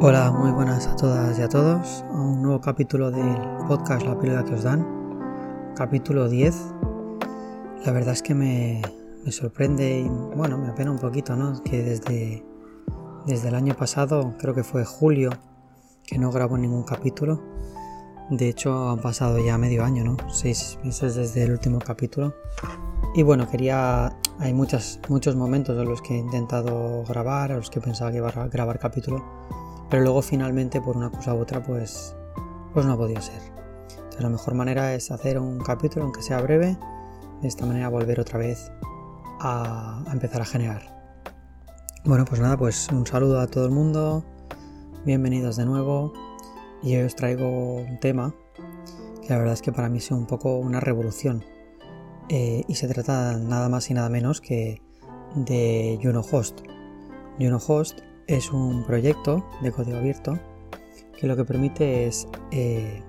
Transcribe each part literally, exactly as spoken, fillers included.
Hola, muy buenas a todas y a todos a un nuevo capítulo del podcast La Píldora que os dan, capítulo diez. La verdad es que me, me sorprende y bueno, me apena un poquito, ¿no? Que desde, desde el año pasado, creo que fue julio, que no grabo ningún capítulo. De hecho han pasado ya medio año, ¿no? Seis meses desde el último capítulo. Y bueno, quería... Hay muchas, muchos momentos en los que he intentado grabar, en los que pensaba que iba a grabar capítulo, pero luego finalmente por una cosa u otra pues, pues no ha podido ser. Entonces la mejor manera es hacer un capítulo aunque sea breve, de esta manera volver otra vez a, a empezar a generar. Bueno, pues nada, pues un saludo a todo el mundo, bienvenidos de nuevo, y hoy os traigo un tema que la verdad es que para mí es un poco una revolución, eh, y se trata nada más y nada menos que de Junohost. Junohost es un proyecto de código abierto que lo que permite es eh,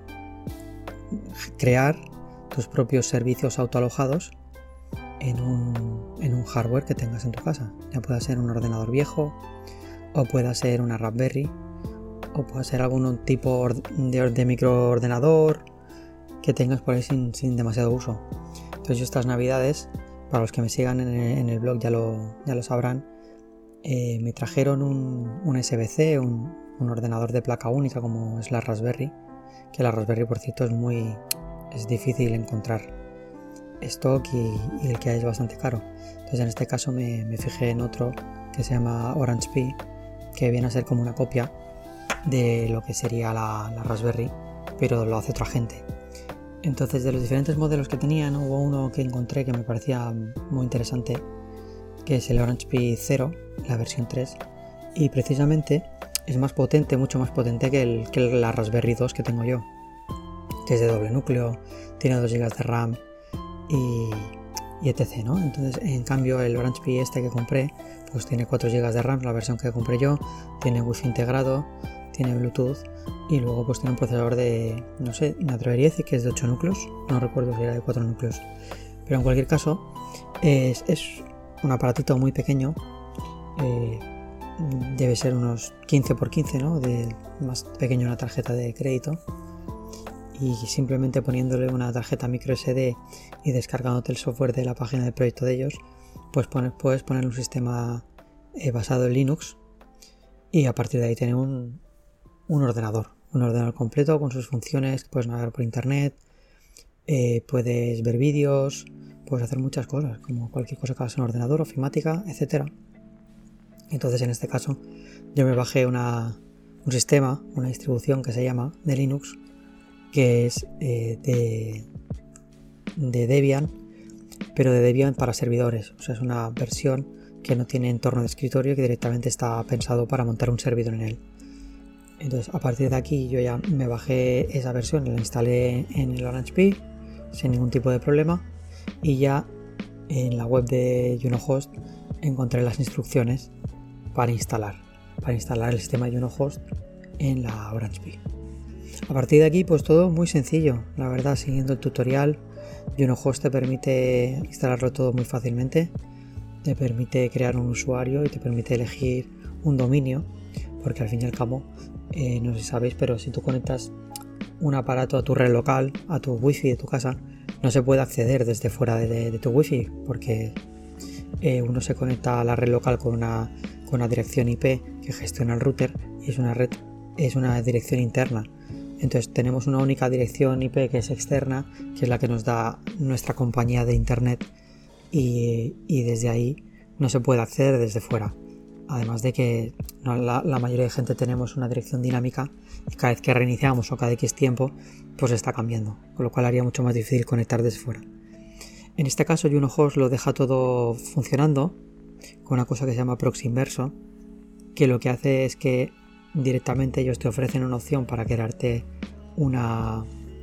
crear tus propios servicios autoalojados en un, en un hardware que tengas en tu casa. Ya pueda ser un ordenador viejo, o pueda ser una Raspberry, o pueda ser algún tipo de, de microordenador que tengas por ahí sin, sin demasiado uso. Entonces yo estas navidades, para los que me sigan en el, en el blog ya lo, ya lo sabrán, Eh, me trajeron un, un S B C, un, un ordenador de placa única como es la Raspberry, que la Raspberry por cierto es muy es difícil encontrar stock y, y el que hay es bastante caro. Entonces en este caso me, me fijé en otro que se llama Orange Pi, que viene a ser como una copia de lo que sería la, la Raspberry, pero lo hace otra gente. Entonces de los diferentes modelos que tenían, hubo uno que encontré que me parecía muy interesante, que es el Orange Pi cero, la versión tres, y precisamente es más potente, mucho más potente que, el, que la Raspberry dos que tengo yo, que es de doble núcleo, tiene dos gigas de RAM y, y etcétera, ¿no? Entonces, en cambio, el Orange Pi este que compré, pues tiene cuatro gigas de RAM, la versión que compré yo, tiene Wi-Fi integrado, tiene Bluetooth y luego pues tiene un procesador de, no sé, me atrevería a decir que es de ocho núcleos, no recuerdo si era de cuatro núcleos, pero en cualquier caso es... es un aparatito muy pequeño, eh, debe ser unos quince por quince, ¿no? De más pequeño una tarjeta de crédito, y simplemente poniéndole una tarjeta micro S D y descargándote el software de la página de proyecto de ellos, pues pones, puedes poner un sistema eh, basado en Linux, y a partir de ahí tener un, un ordenador, un ordenador completo con sus funciones, puedes navegar por internet, eh, puedes ver vídeos, puedes hacer muchas cosas, como cualquier cosa que hagas en ordenador, ofimática, etcétera. Entonces en este caso yo me bajé una, un sistema, una distribución que se llama de Linux, que es eh, de, de Debian, pero de Debian para servidores. O sea, es una versión que no tiene entorno de escritorio y que directamente está pensado para montar un servidor en él. Entonces a partir de aquí yo ya me bajé esa versión, la instalé en el Orange Pi sin ningún tipo de problema, y ya en la web de Junohost encontré las instrucciones para instalar para instalar el sistema Junohost en la Orange Pi. A partir de aquí pues todo muy sencillo, la verdad, siguiendo el tutorial. Junohost te permite instalarlo todo muy fácilmente, te permite crear un usuario y te permite elegir un dominio, porque al fin y al cabo, eh, no sé si sabéis, pero si tú conectas un aparato a tu red local, a tu wifi de tu casa, no se puede acceder desde fuera de, de tu wifi, porque eh, uno se conecta a la red local con una, con una dirección I P que gestiona el router, y es una red, es una dirección interna. Entonces tenemos una única dirección I P que es externa, que es la que nos da nuestra compañía de internet, y, y desde ahí no se puede acceder desde fuera. Además de que no, la, la mayoría de gente tenemos una dirección dinámica, y cada vez que reiniciamos o cada X tiempo pues está cambiando, con lo cual haría mucho más difícil conectar desde fuera. En este caso Junohost lo deja todo funcionando con una cosa que se llama proxy inverso, que lo que hace es que directamente ellos te ofrecen una opción para crearte una,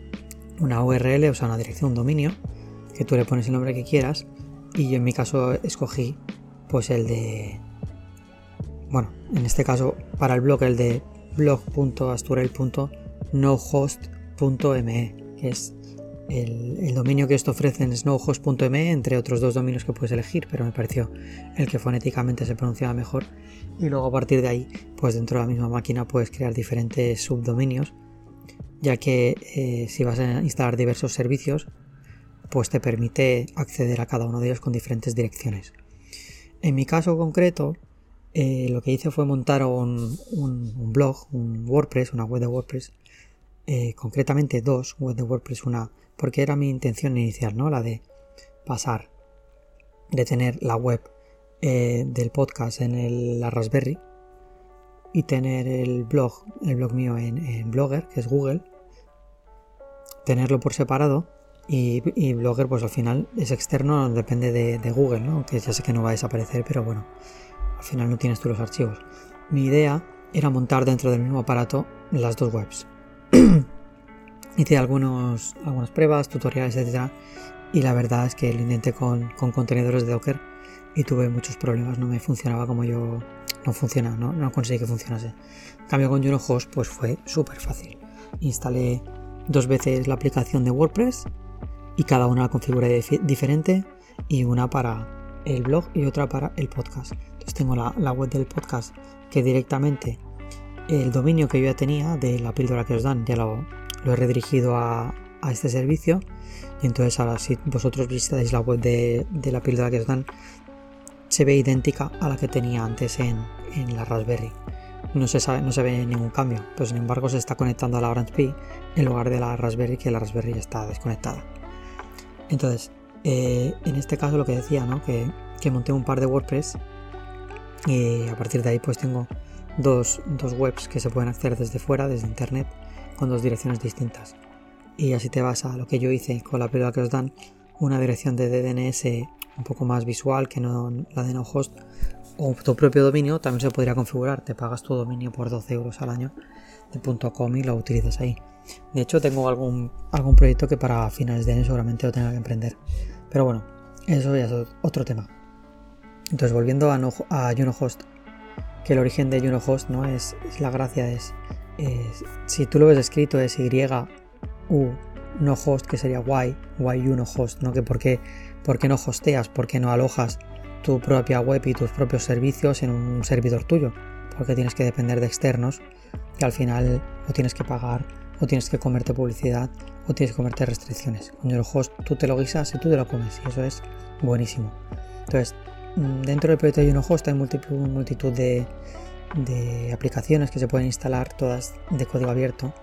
una U R L, o sea una dirección, un dominio, que tú le pones el nombre que quieras, y yo en mi caso escogí pues el de, bueno, en este caso para el blog el de blog punto asturel punto nohost punto me, que es el, el dominio que esto ofrece en snowhost punto m e, entre otros dos dominios que puedes elegir, pero me pareció el que fonéticamente se pronunciaba mejor. Y luego a partir de ahí, pues dentro de la misma máquina puedes crear diferentes subdominios, ya que eh, si vas a instalar diversos servicios, pues te permite acceder a cada uno de ellos con diferentes direcciones. En mi caso concreto, eh, lo que hice fue montar un, un, un blog, un WordPress, una web de WordPress, eh, concretamente dos web de WordPress, una porque era mi intención inicial, ¿no? La de pasar de tener la web eh, del podcast en el, la Raspberry y tener el blog, el blog mío en, en Blogger, que es Google, tenerlo por separado. Y, y Blogger pues al final es externo, depende de, de Google, ¿no? Que ya sé que no va a desaparecer, pero bueno, al final no tienes tú los archivos. Mi idea era montar dentro del mismo aparato las dos webs. Hice algunos, algunas pruebas, tutoriales, etcétera, y la verdad es que lo intenté con, con contenedores de Docker y tuve muchos problemas, no me funcionaba como yo, no funciona, no, no conseguí que funcionase. En cambio con Junohost pues fue súper fácil. Instalé dos veces la aplicación de WordPress y cada una la configuré diferente, y una para el blog y otra para el podcast. Entonces tengo la, la web del podcast, que directamente el dominio que yo ya tenía de la píldora que os dan ya lo, lo he redirigido a, a este servicio, y entonces ahora si vosotros visitáis la web de, de la píldora que os dan, se ve idéntica a la que tenía antes en, en la Raspberry. No se sabe, no se ve ningún cambio, pero sin embargo se está conectando a la Orange Pi en lugar de la Raspberry, que la Raspberry ya está desconectada. Entonces, eh, en este caso lo que decía, ¿no? Que, que monté un par de WordPress, y a partir de ahí pues tengo dos, dos webs que se pueden acceder desde fuera, desde internet, con dos direcciones distintas. Y así te vas a lo que yo hice con la píldora que os dan, una dirección de D N S un poco más visual que no la de Junohost, o tu propio dominio también se podría configurar. Te pagas tu dominio por doce euros al año de .com y lo utilizas ahí. De hecho tengo algún, algún proyecto que para finales de año seguramente lo tenga que emprender, pero bueno, eso ya es otro tema. Entonces volviendo a, no, a Junohost, que el origen de Junohost, ¿no? es, es la gracia es, es si tú lo ves escrito es Y U no host, que sería why why Junohost, ¿no? Que por qué, por qué no hosteas, por qué no alojas tu propia web y tus propios servicios en un servidor tuyo, porque tienes que depender de externos que al final o tienes que pagar, o tienes que comerte publicidad, o tienes que comerte restricciones. Con Junohost tú te lo guisas y tú te lo comes, y eso es buenísimo. Entonces, dentro del proyecto de Junohost hay multitud, multitud de, de aplicaciones que se pueden instalar, todas de código abierto,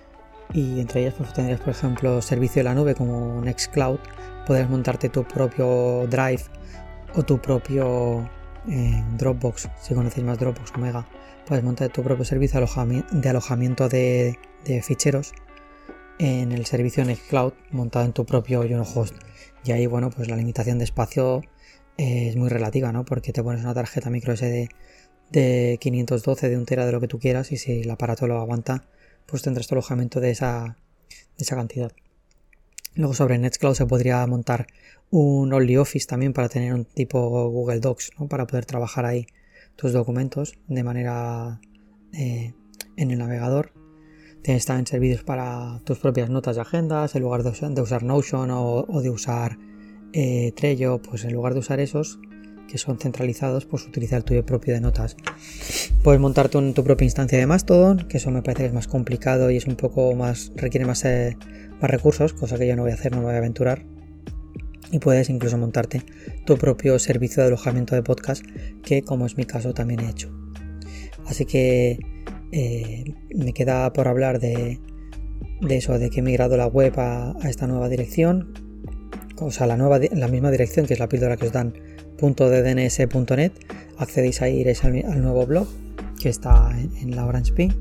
y entre ellas pues tendrías, por ejemplo, servicio de la nube como Nextcloud. Podrías montarte tu propio Drive o tu propio eh, Dropbox, si conocéis más Dropbox, Omega. Puedes montar tu propio servicio de alojamiento de, alojamiento de, de ficheros en el servicio Nextcloud montado en tu propio Junohost. Y ahí, bueno, pues la limitación de espacio eh, es muy relativa, ¿no? Porque te pones una tarjeta micro S D de quinientos doce, de un tera, de lo que tú quieras, y si el aparato lo aguanta, pues tendrás tu alojamiento de esa, de esa cantidad. Luego sobre Nextcloud se podría montar un OnlyOffice también para tener un tipo Google Docs, ¿no? Para poder trabajar ahí tus documentos de manera eh, en el navegador. Tienes también servicios para tus propias notas de agendas, en lugar de usar, de usar Notion o, o de usar eh, Trello, pues en lugar de usar esos que son centralizados, pues utiliza el tuyo propio de notas. Puedes montarte un, tu propia instancia de Mastodon, que eso me parece que es más complicado y es un poco más, requiere más, eh, más recursos, cosa que yo no voy a hacer, no me voy a aventurar. Y puedes incluso montarte tu propio servicio de alojamiento de podcast, que como es mi caso también he hecho. Así que eh, me queda por hablar de, de eso, de que he migrado la web a, a esta nueva dirección, o sea, la, nueva, la misma dirección que es la píldora que os dan, .ddns punto net. Accedéis ahí, iréis al, al nuevo blog que está en, en la Orange Pi.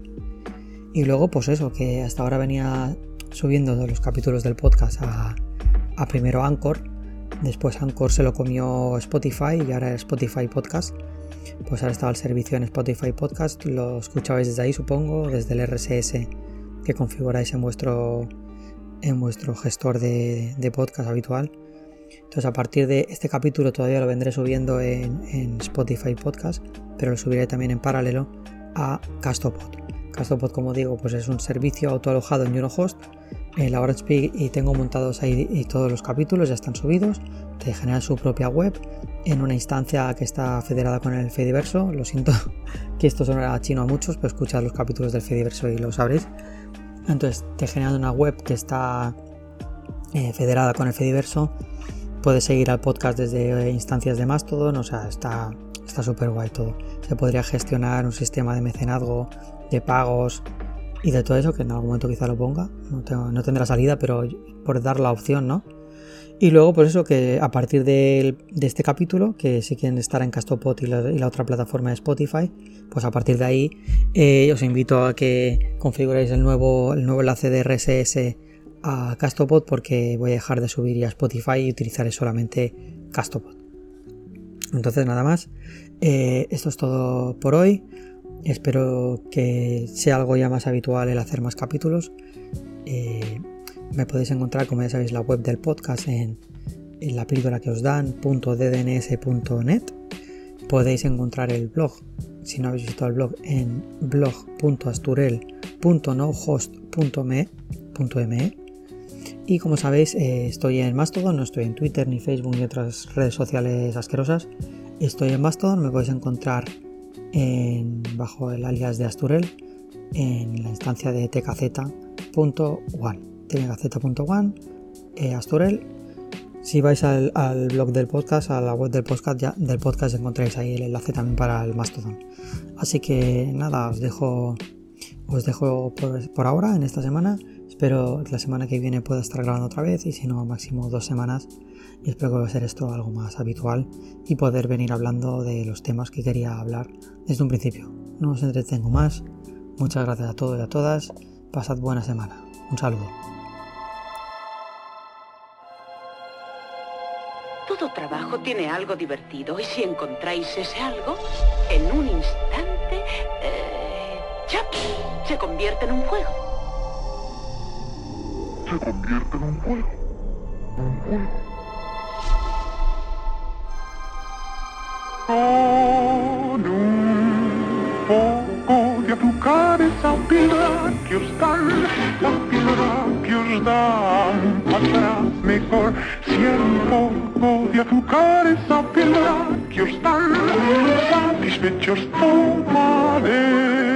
Y luego pues eso, que hasta ahora venía subiendo los capítulos del podcast a, a primero Anchor, después Anchor se lo comió Spotify y ahora Spotify Podcast. Pues ahora estaba el servicio en Spotify Podcast, lo escuchabais desde ahí, supongo, desde el R S S que configuráis en vuestro en vuestro gestor de, de podcast habitual. Entonces a partir de este capítulo todavía lo vendré subiendo en, en Spotify Podcast, pero lo subiré también en paralelo a Castopod. Castopod, como digo, pues es un servicio autoalojado en Junohost el Speak y tengo montados ahí y todos los capítulos ya están subidos. Te genera su propia web en una instancia que está federada con el Fediverso. Lo siento que esto sonará chino a muchos, pero escuchad los capítulos del Fediverso y lo sabréis. Entonces te genera una web que está eh, federada con el Fediverso. Puedes seguir al podcast desde instancias de Mastodon, o sea, está está súper guay todo. Se podría gestionar un sistema de mecenazgo, de pagos y de todo eso, que en algún momento quizá lo ponga. No, tengo, no tendrá salida, pero por dar la opción, ¿no? Y luego, por eso que a partir de, de este capítulo, que si quieren estar en Castopod y la, y la otra plataforma de Spotify, pues a partir de ahí eh, os invito a que configuréis el nuevo, el nuevo enlace de R S S a Castopod, porque voy a dejar de subir ya a Spotify y utilizaré solamente Castopod. Entonces nada más, eh, esto es todo por hoy. Espero que sea algo ya más habitual el hacer más capítulos. Eh, me podéis encontrar, como ya sabéis, la web del podcast en, en la píldora que os dan punto d d n s punto net. Podéis encontrar el blog, si no habéis visitado el blog, en blog punto asturel punto nohost punto me. Y como sabéis, eh, estoy en Mastodon, no estoy en Twitter, ni Facebook, ni otras redes sociales asquerosas. Estoy en Mastodon, me podéis encontrar en, bajo el alias de Asturel, en la instancia de t k z punto one. t k z punto one, eh, Asturel. Si vais al, al blog del podcast, a la web del podcast, ya, del podcast encontráis ahí el enlace también para el Mastodon. Así que nada, os dejo, os dejo por, por ahora en esta semana. Espero que la semana que viene pueda estar grabando otra vez, y si no, máximo dos semanas. Y espero que va a ser esto algo más habitual y poder venir hablando de los temas que quería hablar desde un principio. No os entretengo más. Muchas gracias a todos y a todas. Pasad buena semana. Un saludo. Todo trabajo tiene algo divertido, y si encontráis ese algo, en un instante, eh, ¡chap!, se convierte en un juego. Se convierte en un juego. Un juego. Con un poco de azúcar, esa píldora que os dan, la píldora que os dan, pasará mejor. Si un poco de azúcar, esa píldora que os dan, satisfechos tomaréis.